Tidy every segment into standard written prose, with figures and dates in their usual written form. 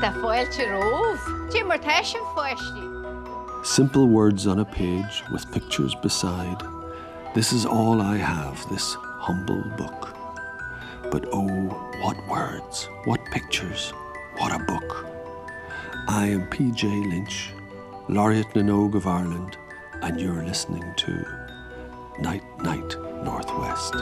Simple words on a page with pictures beside. This is all I have, this humble book. But oh, what words, what pictures, what a book. I am P.J. Lynch, Laureate Minogue of Ireland, and you're listening to Night Night Northwest.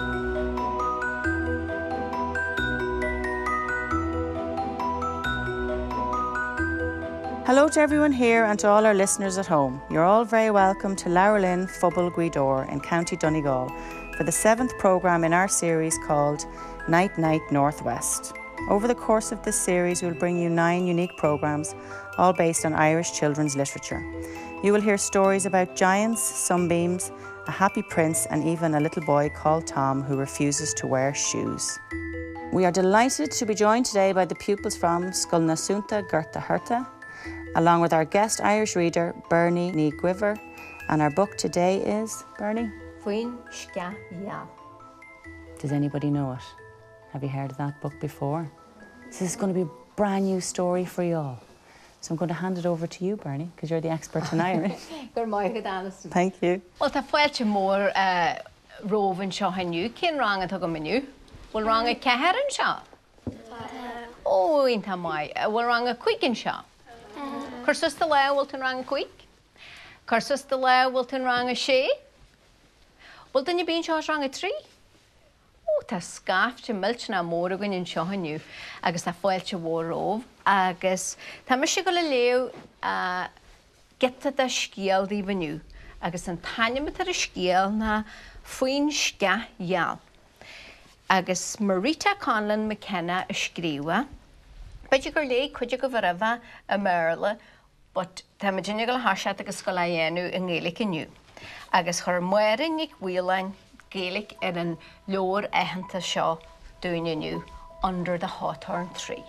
Hello to everyone here and to all our listeners at home. You're all very welcome to Loughlin Fubble Guidor in County Donegal for the 7th programme in our series called Night Night Northwest. Over the course of this series, we'll bring you 9 unique programmes, all based on Irish children's literature. You will hear stories about giants, sunbeams, a happy prince, and even a little boy called Tom who refuses to wear shoes. We are delighted to be joined today by the pupils from Scolnasunta Gerta Herta, along with our guest Irish reader, Bernie Ní Gwiver. And our book today is, Bernie? Fuin Ska Ya. Does anybody know it? Have you heard of that book before? This is going to be a brand new story for you all. So I'm going to hand it over to you, Bernie, because you're the expert in Irish. Thank you. Well, tá fáilte mór róvan seo haniu, cén rang atá go miniu? Well, rang a ceheran seo? Oh, inta mai. Well, rang a cuican seo? Cursus the le will rang a cuic? Cursus the le will rang a she? Well, then you been seo rang a tree? Oh, tá scafte milch na mór agan in seo haniu, agus tá fáilte mór róv, agus tá mar si go le leo geta da scial di vaniu, agus an tanya mit ar a scial na Fuin Ska Ya. Agus Marita Conlon McKenna a scriwa, but you go lay could you go varava a merle, but tá ma jinne go hashat agus go laienu in Gaelic inu. Agus her muerin ik wheeline Gaelic in an lower ehanta shaw doing you under the hawthorn tree.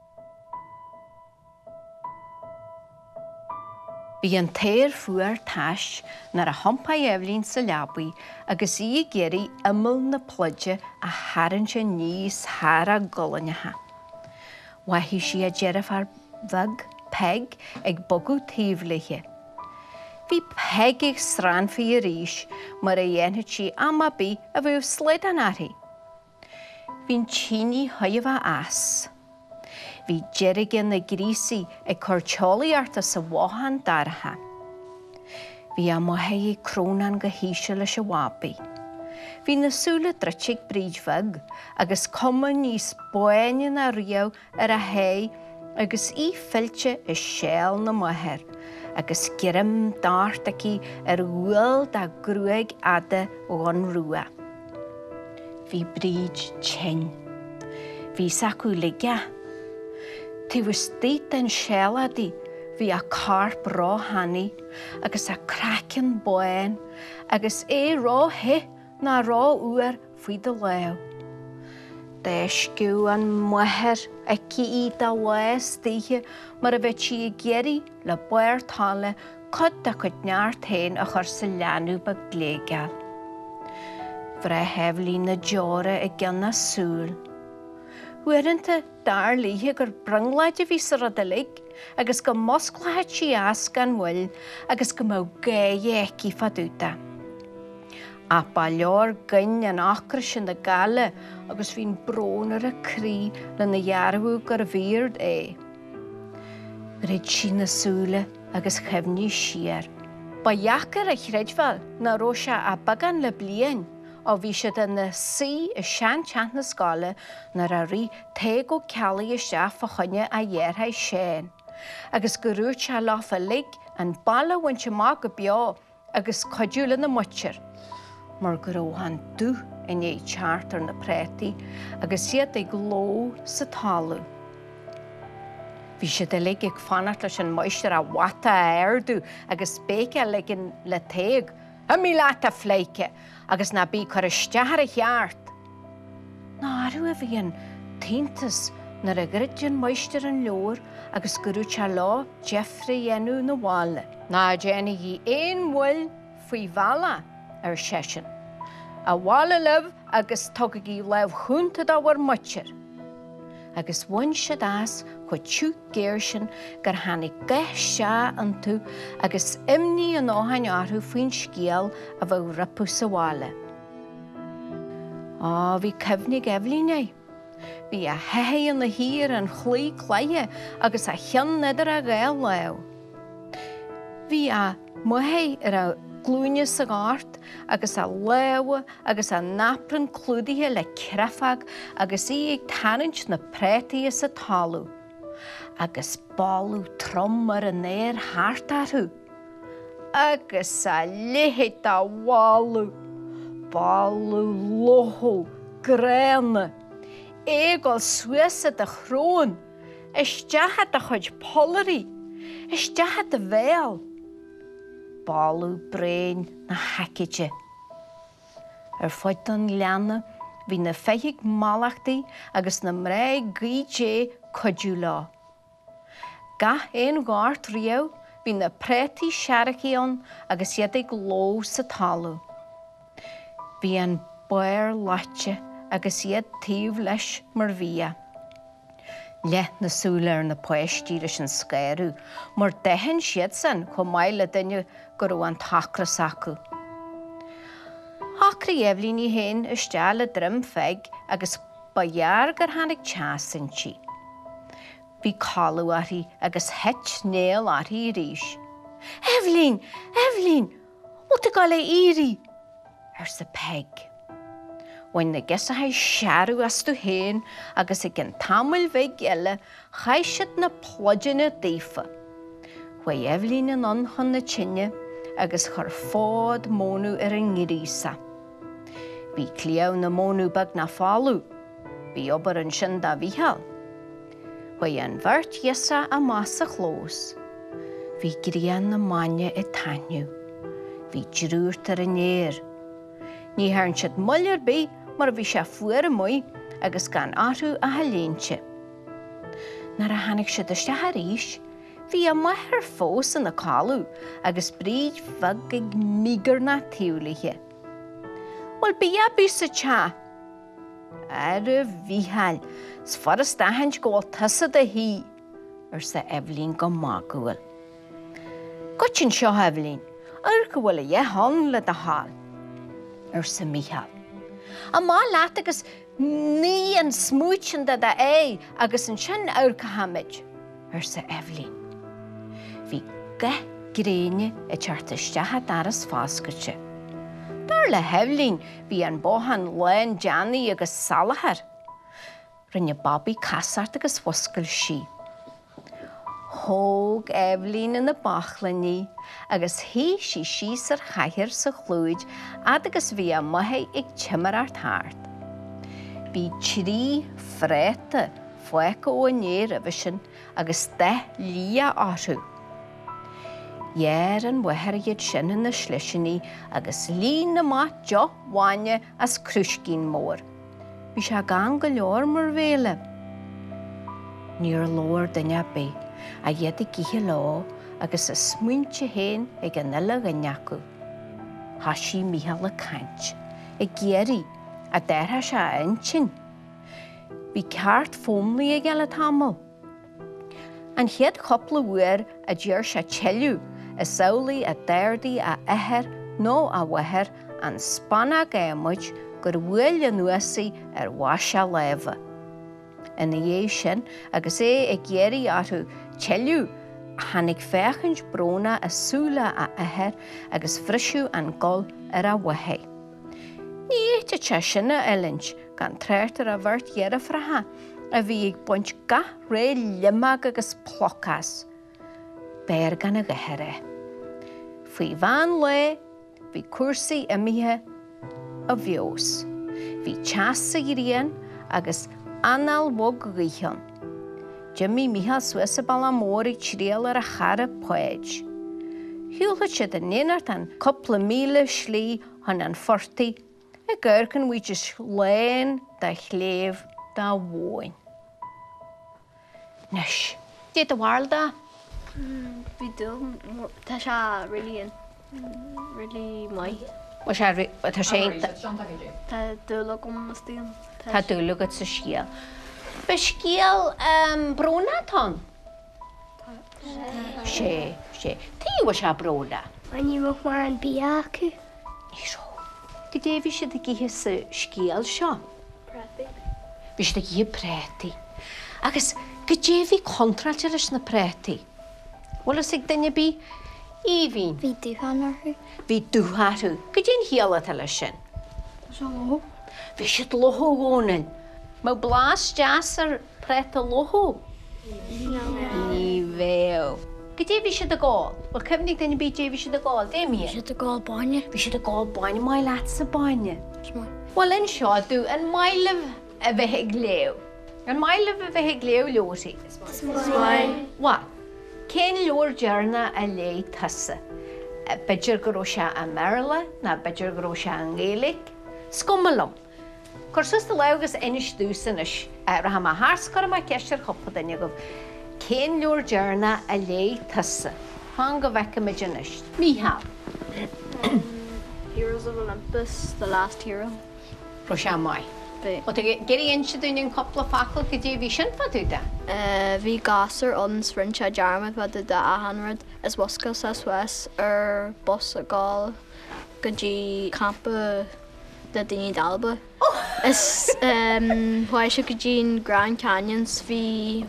Bhí an téir fuair táis nar a hampa Evelyn sa labui agus í geri imil na plodge a haran se níos hara golanyaha. Wahi si a jerafar vag peg ag bogu tíflihe. Bhí peg ag sran fi ríis mar a dhéanhid si ama bí a bhíh sled an ari. Bhín tíní hoiamh as. Bhí jerrigan na grísi ag corcholi arta sa wahan darha. Bhí a mohei cronan go híise leis a wabi. Bhí na súla drachig brídvag agus cuma níos boine na riau ar a hei agus í filche is shell na moher agus girim dartaki ar uil da gruig ada on rua. Bhí bríd chen. Bhí sacu liga. Tí was dít an shelladi bhí a carp rá hanni agus a kraken boin agus rá he na rá uar fui de leo. Deisciú an moher ekki í da wes tíhe mar a bheit si geri le boir tale cod da cod neart hen a chur sa leanú ba glégal. Vre heflí na jore a gan na súl. Huirinte dar líhe gur branglaide ví sa radalig agus go mosclaid si as gan wil agus go mau gaie ekki fadúta. A ballor gyn an acra sin da gale agus fi'n broner a crí le na jarhu gur vird Rid si na súle agus chefni siar. Ba jacar a chredfal na rosa a bagan le blian a bhí siad in na sí a sean teant na scala nar a rí te go cealaí a seaf a chunne a dheartha séin. Agus go rúirt se láfa lig an balla bhain se má go beá agus codúla na muir. Mar go raibh dú in é chartar na prétaí agus siad ag gló sa talú. Bhí siad lig ag fanart leis an muistir a wata a airdú agus béice ligin le téag a mí leat a fleice agus na bí chur isteachar a cheart. Ná arú a bhí an tíntas nar a gridjin muistir an leor agus gurú se lá Jeffrey enú na bhála. Ná déana hí éon bhfuil faoi bhela ar sesin. A bhála leh agus tugad í leh chunta dá war muir. agus bhain siad as chu tiú géir sin gur tháinig gaith se an tú agus imní an áhain orthú faoin scéal a bheith ripu sa bhála. Bhí cebhnig Evelyn é. Bhí a heithe na hír an chlí chlaithe agus a chean neidir a gael leo. Bhí a muthe ar a glúine sa gáart agus a leabha agus a napran clúdaithe le crefag agus í ag tarint na prétaí sa talú. Agus ballú trom ar an éir háartarthú. Agus a léhéit a bháú. Ballú lothú gréanna. Égáil suasa a chrón. Isteachad a chuid polarí. Isteachad a bhéal. Ballú brain na haiciide. Ar fáid an leanna bhí na feigh malachtaí agus na mraid gaidé codú lá. Gach éon gáart riamh bhí na prétaí searachíon agus iad ag gló sa talú. Bhí an bair láite agus iad taobh leis mar bhí. Le na súla ar na poistíre sin scéirú, mar deithin siad san chu maile duine gur bhain tacras acu. Thacraí Evelyn í héin isteach le drim feig agus ba dhear gur tháinig teasan si. Bhí cáilú orthaí agus het néal orthaí ríis. Evelyn! Evelyn! What a gáil é íri? Ar sa peg. When na gesathe searú as tú héin agus ag an tamil bheith eile chaisiad na plodine daofa. Wa Evelyn an anchon na tinne agus chur fád mónú ar an ngírísa. Bhí clíodh na mónú bag na fáú, bhí obair an sin da bhíhall. Wa an bhirt iasa a masa chlós. Bhí grían na maine i tainniu. Bhí drúirt ar an éir. Ní hairn siad mullar bí mar bhí sé fuair amú agus gan áthú a halénse. Nar a tháinig siad isteach a ríis, bhí a maithar fós in na cáilú agus bríd bhag ag mígur na tiúlaithe. Wel bí a bí sa te. Ar a bhíhall, sfar a stahaint gáil tasad a hí ar sa Evelyn go mágúil. Gotin seo Evelyn, ar go bhfuil a dhéhan le a hall. Ar sa míhall. A má leat agus ní an smúitin da é agus an sin áircha hamid ar sa Evelyn. Bhí gaith gréine i teartaisteach daras fáscailte. Dar le Evelyn bhí an bóthan lein Janny agus Salahar. Rinne Bobby casart agus foscail si. Thóg Evelyn in na bachlaní agus hí sí síos ar chaithir sa chlúid agus bhí a muthe ag timar ar thart. Bhí trí fréta foicha ó néir a bhisin agus lí áthú. Dhear an bhuithar iad sin in na sliseaní agus lí na mát jo bhaine as crúiscín mór. Bhí sé gan go leor mar bhéle. Níor lóir duine bé. A dhéad i gíthe lá agus a smuinte héin ag an uile ganneacu. Tá sí míhall a caint, i géirí a deirtha se intin. Bhí ceart fómlaí ag eile tamil. An chiad chopla bhuair a dúir se teilú is saolaí a deirdaí a éair nó a bhaithir an spanna gamuid gur bhfuil an nuasaí ar bhaise léimhe. Ina dhé sin agus ag géirí orthú teilú tháinig féchant bróna a súla a éair agus frisiú an gol ar a bhaithe. Ní éite te sinna eilint gan tréirtar a bhirt dhearra fratha a bhí ag buint gath ré limag agus plocas. Béir gan a gheithre. Faoi bhain le, bhí cuasaí imithe a bheos. Bhí teasa gríon agus anal bog ríchan. Jimmy Michal Suessa Balamóri tríal ar a chara poid. Hiúlcha siad an néanart an coppla míle slí han an fortaí a gurcan bhuiidir léin da chléamh da bhin. Nes, dé a bhhail da? Bhí dul, tá se really mai. Tá sé Tá dúla gom na stíl. Tá dúlagad sa scial. Ba scíal brona tan? Sé. Tí wa se brona? When you look more and be acu. Nísó. Go dé bhí siad a githe sa scíal seo? Bhí siad a githe préti. Agus go dé bhí contrailte leis na préti. Bhfuil sig daine bí íhín. Bhí dúhanarú. Bhí dúharú. Go dén hiala lei sin. So. Bhí siad lothó gónain. Má blás deas ar préta lothó? Ní bhéo. Go dé bhí siad a gáil? Bhil cefnig daine bí dé bhí siad a gáil, Damien? Is it a gáil baine? Bhí siad a gáil baine, mai leat sa baine. Smart. Wel yn sio, dw yn mailaf y fe glew. Yn mailaf y fe glew lwri. Smart. Wel, cyn lwr jarna a le tysa. Bydger grwsia a Merla, na bydger grwsia a Ngelig. Sgwmylwm. Cwrsus dy lewgys ennill dws yn ys. Raham a harsgor yma gesir chopod yn ygof. Cyn lwr jarna a le tysa. Hang o fec y mydyn ys. Mihal. Heroes of Olympus, the last hero. Rwsia mai. Wat geri eentje doen in koppel fakkel gedie wie sin wat u da? Bhí gasar an sprinte dearmad bud de a hanrad is wascas as wes bus a gáil go dtí campa de daoine dalba. Is why se go dtí Grand Canyons bhí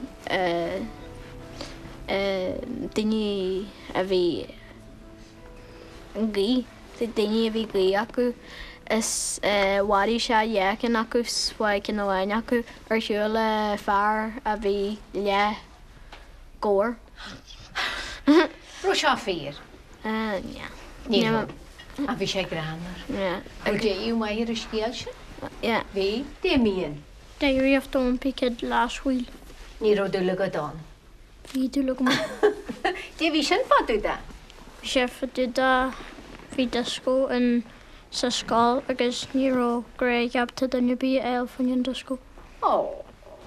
daoine a bhí an gí, daoine a bhí gí acu. Is wadi se dhécin acu swaig in lein acu ar siúla fear a bhí le góir. Ro seo fír? Ní a bhí sé granar. Ar dé yw mai ar y sgiel sin? Bhí? Damien? Diary of Dawn Picked last wheel. Ní ro dúla go don? Bhí dúla go Dé bhí sin fadú da? Bhí sé fadú da bhí disco in sa scáil agus ní ró Greg abta daine bí eil fanin disco. O.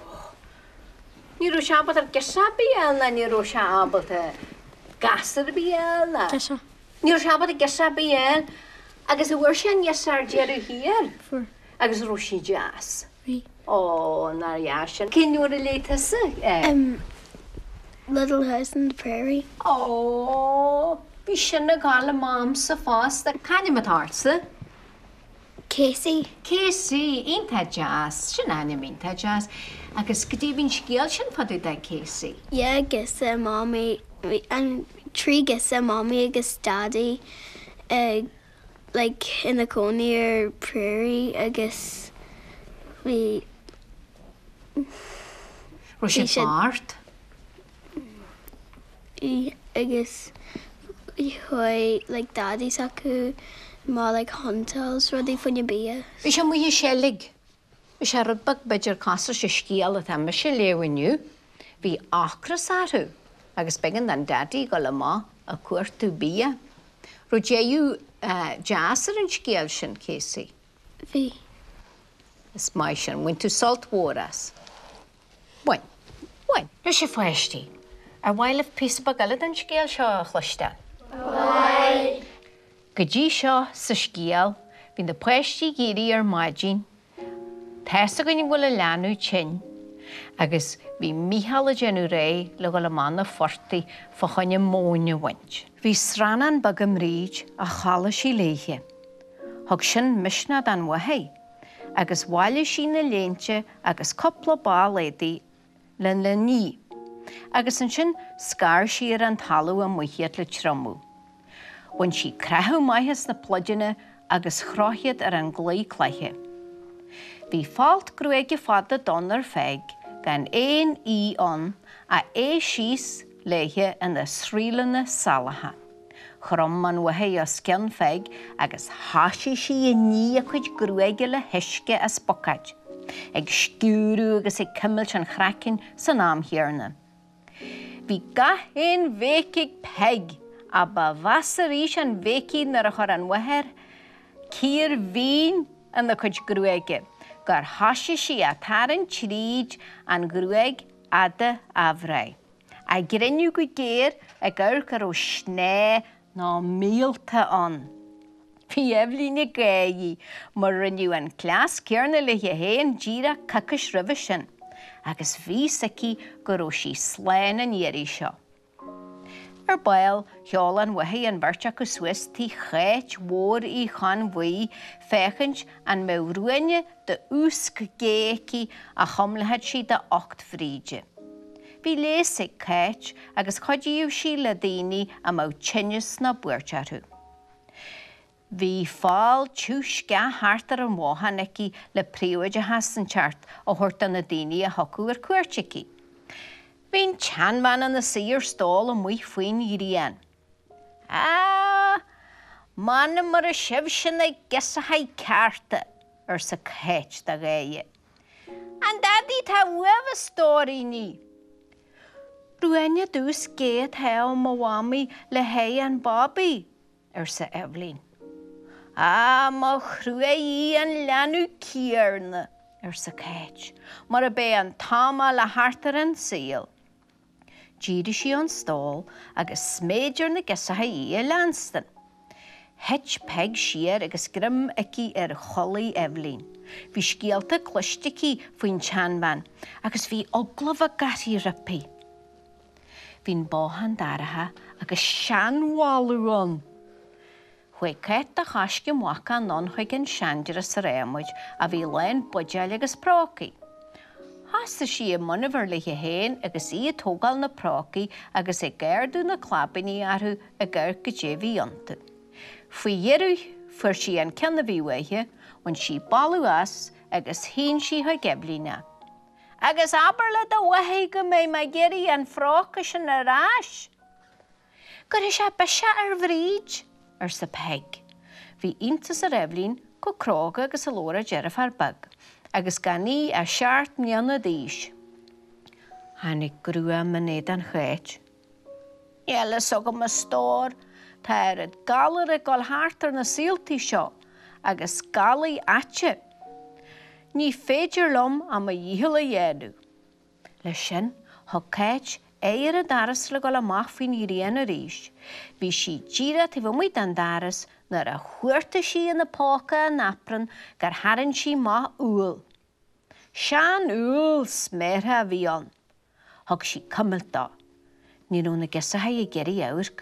Ní ro siabod ar gisa biel na ní ro siabod ar gasar biel na? Tessa. Ní ro siabod ar gisa biel agus y wyr sian iasar dierw hir? Fwr. Agus ro si jas? Bhí. O, na'r iasian. Cyn yw'r y leitas Little House on the Prairie. O, fi sy'n y gael y mam sa ffos da cani mat arsa? Casey. Casey, un ta jas, sy'n anim un ta jas. Agus gyda fi'n sgiel sy'n fodw da Casey? Yeah, gysa mommy and tree gysa mommy agus daddy like in the Coney or Prairie agus we Ro sy'n sy'n- bart? agus hoi like daddy saku ma like huntels rodi funny bia. Fi sy'n mwy sielig. Fi sy'n rydbag bydger casar sy'n sgiel y tham sy'n lewyn yw. Fi acras arw. Agus began dan daddy gol yma a cwrt yw bia. Ro yw jas ar yn sgiel sy'n Casey? Fi. Ys mai sy'n wynt to salt waras. Wen. Rys y ffwesti. A wael yf pys bag alad yn sgiel sio chlwysda? Wael. Gyddi sio sy sgiel, fi'n dy pwesti giri ar magin. Testa gwyn i'n gwyle lanw chyn. Agus fi mihal y genw rei le gwyle man y fforti ffochan y mwyn y wynt. Fi sranan bag ymryd a chala si leiche. Hog sy'n mysna dan wahau. Agus wael sy'n y leintje agus copla bal edi lyn le ni. Agus yn sy'n sgar si'r an talw am wychiad le trymw. Wan si crahw maihas na plodjana agus chrochiad ar an glai claiche. Fi falt grweg y fada donar feg gan ein I on a sys leiche yn y srilana salaha. Chrom man wahau o sgan feg agus hasi si ni a chwyd grweg le hyske as bocaj. Eg sgwrw agus ag cymyl sy'n chracin sy'n am hirna. Fi ga ein fecig peg a ba fasar is an fecig nar a chor an waher cyr fi'n yn y chwyd grwege. Gar hasi si a taran trid an grweg ada afrai. A grenw gwydir a gawr o sne na milta on. Fi eflin y gei, mar rynw yn clas cyrna le hi hen gira cacus rhyfysyn. agus bhí saci go raibh sí sláin an éirí seo. Bail, cheolan wahí an bharteach go Swiss tí chéit mór í chan bhuí fechint an mé ruine de úsc géici a chomlahead si de 8 fríide. Bhí lésigh chéit agus chodíomh sí le daoine a mó tinnis na buirtearthú. Bhí fáil túis ga hartar an mháhanaici le príomide hasan teart ó thuirta na daoine a thocú ar cuairteici. Bhín teanmhan na sír stáil an muo faoin íríon. Mana mar a sibh sin ag gisathaid cearta ar sa chéit da gaige. An dadí tá uamh stórí ní. Ruaine dús géad theo má bhamaí le hé an Bobby ar sa Evelyn. Má chrua í an leanú cíarna ar sa chéit, mar a bé an táma le hartar an síl. Díri sí an stál agus sméidir na gisathaid í a Lanston. Het peg siar agus grim aici ar cholaí Evelyn. Bhí scialta cluisteací faoin teanmhan agus bhí oglamh a gataí ripi. Bhín bóthan daratha agus seanháilúán. Chuig ceit a chaisce muacha non chuig an seandeire sa rémuid a bhí lein buideal agus prócaí. Hásta sí a munahar le héin agus í tógáil na prócaí agus i gairdú na clabaní arthú a gair go dé bhí iontu. Faoi dhearú fuair sí an cinna bhí waithe ón sí balú as agus hín sí chuig Evelina. Agus aber le do waithe go mé me géirí an fráca sin arás. Gur is sé beise ar bhríd ar sa peg. Bhí intas ar Evelyn go cróga agus a lóra dearah ar bag, agus ganí a seart mianna díis. Hannig grua manéad an chéit. Eile sogam a stór, tá ar galar a gáil hartar na síaltaí seo, agus galaí atse. Ní féidir lom am a dhíhil a dhéadú. Le sin, thug chéit éar a daras le gáil amach faoin íríon a ríis. Bhí sí díra tí bh muid an daras nar a chuirta sí in na páca a napran gur harann sí má úil. Sean úil sméthe a bhí an. Thug sí cumiltá. Ní rúna gisathaid a geirí áirc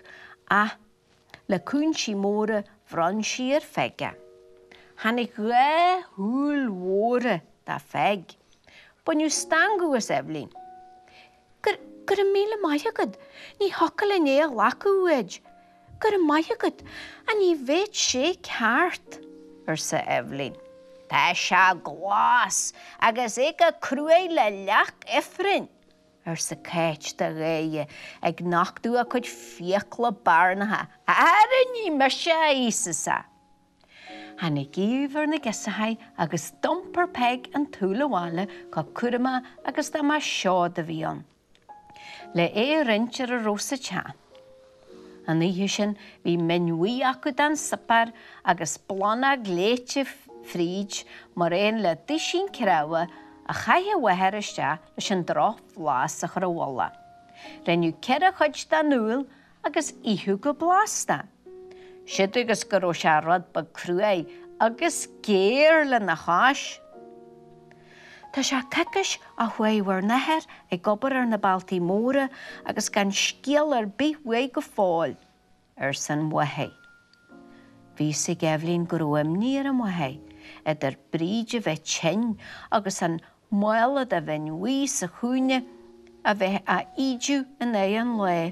le cún sí móra bhrann sí ar feige. Hannig ré húil mhóra da feig. Buniu stangus Evelyn. Gur a míle maithagad, ní hoca le né lacuid. Gur a maithagad, a ní bhéid sé ceart ar sa Evelyn. Tá se glás agus ag a cruaí le leach ifrin ar sa chéit da gaige ag nachdú a chuid fiacla barnatha a ní me sé ísasa. Hannig gíomhar na gisathaid agus dumpar peg an túlaháile go curama agus dá má seo da bhí an. Le rintear a rósa tean. An ihe sin bhí menuí acu dan sapar agus blana gléite fríd mar éon le disín cráha a chaithe watheiriste leis an droch bhlás a chur bhla. Renniu ceir a chuid da núil agus ihu go blásta. Siad agus go raibh sé rud ba cruaí agus géir le na cháis. Tá sé cecais a chuéhhar nethir ag gobar ar na baltaí móra agus gan scial ar bíhué go fáil ar san mhaithe. Bhí sig Evelyn go raibh níor an mhaithe idir bríide bheith tin agus an mála a bheith nuí sa chúine a bheith a ídú in é an le.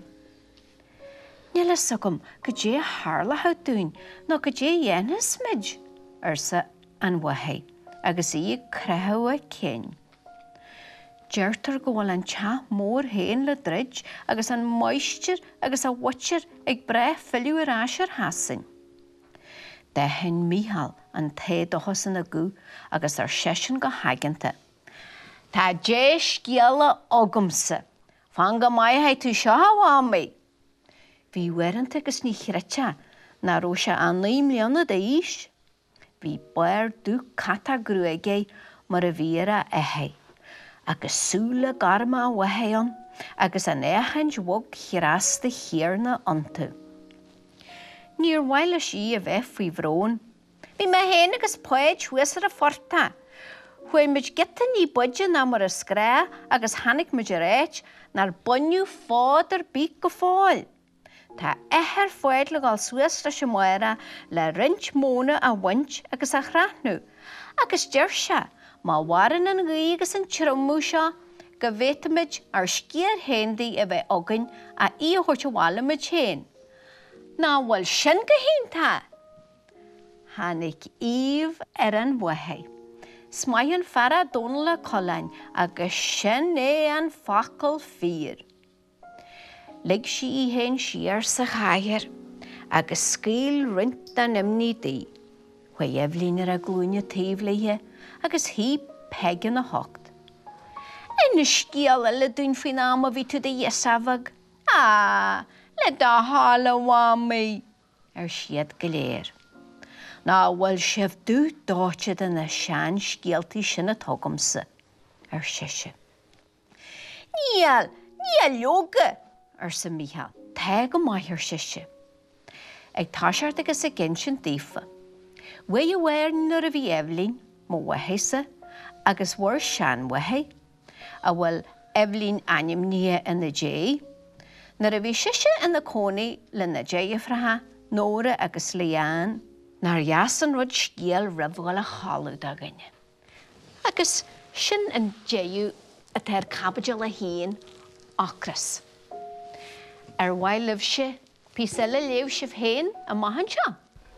Níl sogam go dé hálathe dúin nó go dé dhéanas smid ar sa an mhaithe. Agus í creithe cin. Deirtar go bhfuil an teach mór héin le drid agus an moistir agus a bhaiteir ag bre filiú arás ar hasan. Deithin Mícheál an téadachas in agú agus ar sesin go haiganta. Tá dé sciala agamsa, fan go maithe tú seo bhámaí. Bhí uirint agus ní chreite na raibh sé an 9 mbliana d'aois. Bhí bair dú cata gruaigé mar a bhíra éthe, agus súla garma a bhaithe an, agus an échaint bhog chirasta chéarna antu. Níor bhaile sí a bheith faoi bhrón. Bhí me héana agus poid chuasar a forta. When much get to ní budget na mar a scra agus hannig much a réit nar bunniu fáder bí go fáil. Tá ehar foiid le gáil suas leis moira le rint móna a wint agus a chrathnú. Agus deir se, má warin an gí agus an tromú seo go bhétamid ar sciar hendaí a bheith ogain a í chuirte bhála me chéin. Ná bhfuil sin go hénta. Hannig íomh ar an bhuathaid. Smaíonn fara dónla colainn agus sin é an facail fír. Lig si í hen siar sa chair agus scíl rint an imní dí. Hwa Evelyn ar a glúine taobhlaithe agus hí pegan a hocht. En na scíal le dún faoin am a bhí tú de iasafag. Le da hála wami ar siad go léir. Ná bhfuil sibh dú dáte den na sean scialtaí sin a tugamsa ar siise. Níl leoga ar sa Mícheál, te go maith ar siise. Ag táseart agus a gin sin dífa. Bhui a bhhair nuair a bhí Evelyn mo waithaise agus bhfuair sean waithe, a bhfuil Evelyn aim nia in na dé, nuair a bhí siise in na cónaí le na déifrithe, Nóra agus Leanne, nar jasan rud scéal ribhil a chalú daganne. Agus sin an déú a teir cabbage le híon acras. Ar bhaid libh se, písa le léamh sibh héin a maihan seo?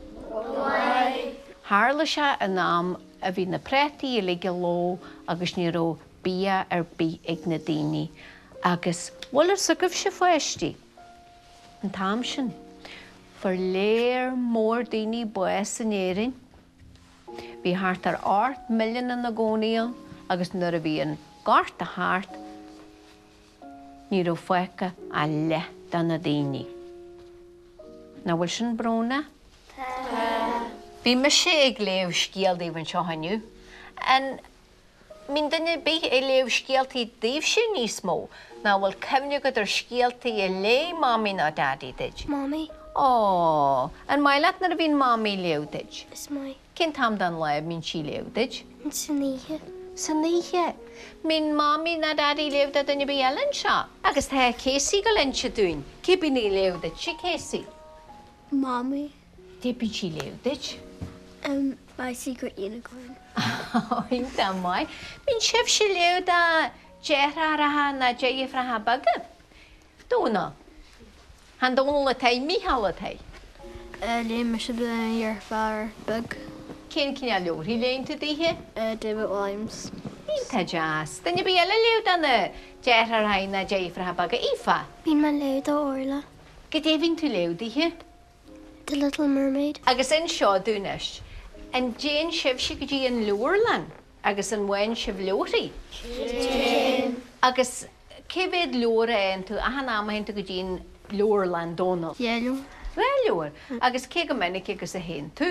Tharla se a nám a bhí na prétaí le go ló agus ní ró bia ar bí ag na daoine agus bhfuil ar sugah se foiistí. An tám sin, for léir mór daoine buas san éireann, bhí thart ar 8 milliún in na gcónaíoch agus nuair a bhí an gart a thart, ní ró foicha a le dan na daoine. Na bhfuil sin bróna? Bhí me sé ag léamh scialtaí bhain seo haniu. An mín duine bí ag léamh scialtaí daobh sin níos mó, ná bhfuil cemne go ar scialtaí a lé mami ná daddy did. Mommy, An maileat nar a bhín mami léamh did. is my Cén tam dan le mín sí léamh did? Saniha. San níhe. Mín mami na daddy léamh da duine bí elan seo. Agus tá Casey go linn se dún. Cé bí ní léamh did si Casey? Mommy, Dé bí sí léamh did? my secret unicorn. Inta mai. Mín sibh si léamh da déithratha na déifrithe bagad. Dúna. Han dóna le taid Mícheál le taid. Liam should be your father bug. Cén cinne leor hí léon tú díthe? David Williams. Inta jazz. Duine bí eile léamh da na déithratha na déifrithe bagad Ifa. Been my loud Orla. Go déhín tú léamh díthe? The Little Mermaid. Agus in seo dúnis. An Jane sibh si go dtí an leorlan, agus an bhain sibh leorí. Agus cébéad leora an tú a hanama hen tú go dtí an leorlan Donald. Yellow. Well leor. Agus cé go minic agus a hen tú.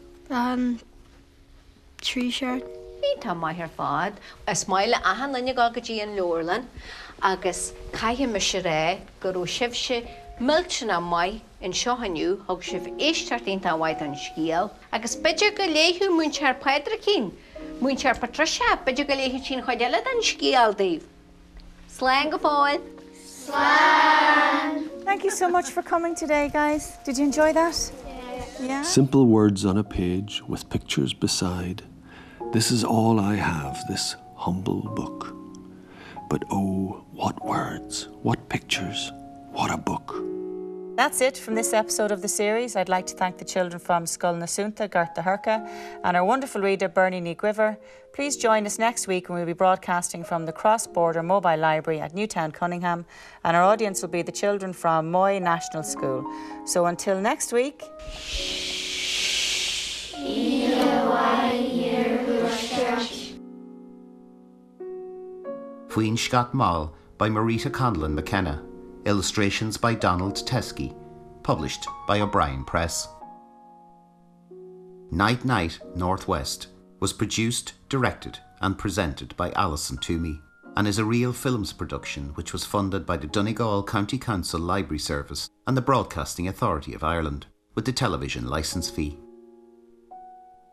Tree shirt. Ní tá mai ar fád. Is maile a hananne gá go dtí an leorlan, agus caithe me se ré go ró sibh se miltena mai in seo haniu thug sibh éisteartínta bhaid an scíal, agus beidir go léithú muintear Pedra cín, muintear Patricia, beidir go léithú sin chuid eile an scíal Dave. Slán go fáil. Thank you so much for coming today, guys. Did you enjoy that? Yeah. Simple words on a page with pictures beside. This is all I have, this humble book. But oh, what words, what pictures, what a book. That's it from this episode of the series. I'd like to thank the children from Scoil na Súnta, Garta Hurca, and our wonderful reader, Bernie Ní Guiver. Please join us next week when we'll be broadcasting from the Cross-Border Mobile Library at Newtown, Cunningham, and our audience will be the children from Moy National School. So until next week... Fuin Scott Mall by Marita Conlon McKenna. Illustrations by Donald Teskey. Published by O'Brien Press. Night Night Northwest was produced, directed and presented by Alison Toomey and is a Real Films production which was funded by the Donegal County Council Library Service and the Broadcasting Authority of Ireland with the television licence fee.